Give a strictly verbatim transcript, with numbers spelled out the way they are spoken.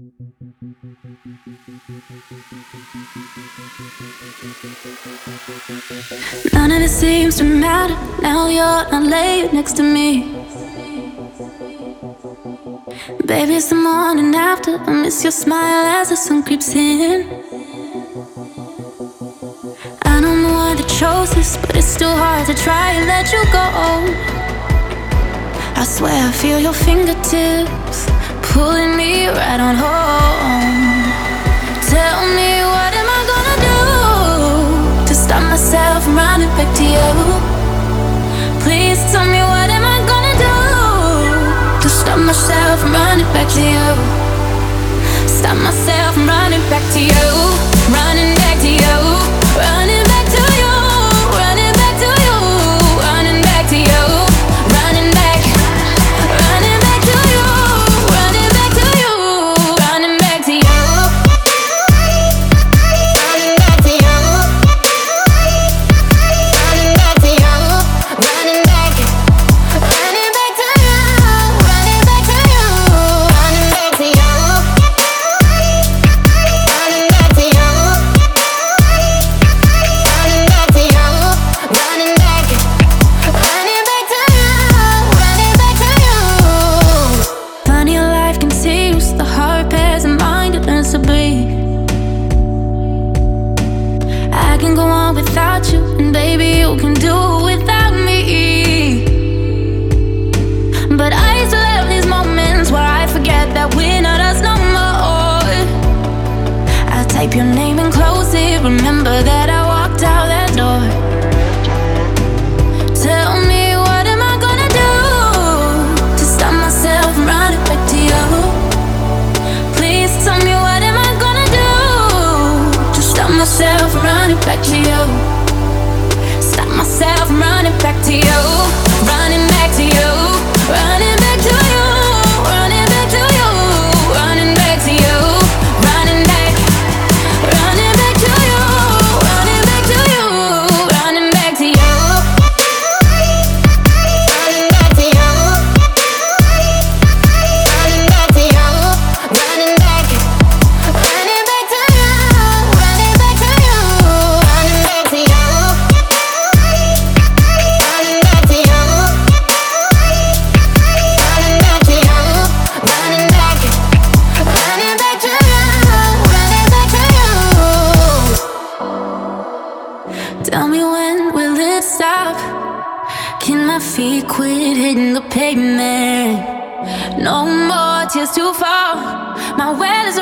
None of it seems to matter now you're not laying next to me. Baby, it's the morning after. I miss your smile as the sun creeps in. I don't know why they chose this, but it's still hard to try and let you go. I swear I feel your fingertips pulling me right on home. Tell me, what am I gonna do to stop myself from running back to you? Please tell me, what am I gonna do to stop myself from running back to you? Stop myself from running back to you. Running back to you. Running back to you. Running back to you. Running back to you. Running back. Running back to you. Running back to you. Running back to you. Running back to you. Running back to you. Running back. Running back to you. Running back to you. Running back to you. Running back to you. Running back to you. Running back. Running back to you. Running back to you. Funny how life continues, the heart pairs and mind it learns to breathe. I can go on without you, and baby, you can do it without me. But I still have these moments where I forget that we're not us no more. I type your name and close it. Remember that I walked out that door. Tell me, what am I gonna do to stop myself from running back to you? Please tell me, what am I gonna do to stop myself from running back to you? Stop myself from running back to you. Running back to you. Running back to you. Running back to you. Running back to you. Running back. Running back to you. Running back to you. Running back to you. Running back to you. Running back to you. Running back. Running back to you. Running back to you. Running back to you. Running back to you. Running back to you. Running back. Running back to you. Running back to you. Tell me, when will it stop? Can my feet quit hitting the pavement? No more tears to fall. My well is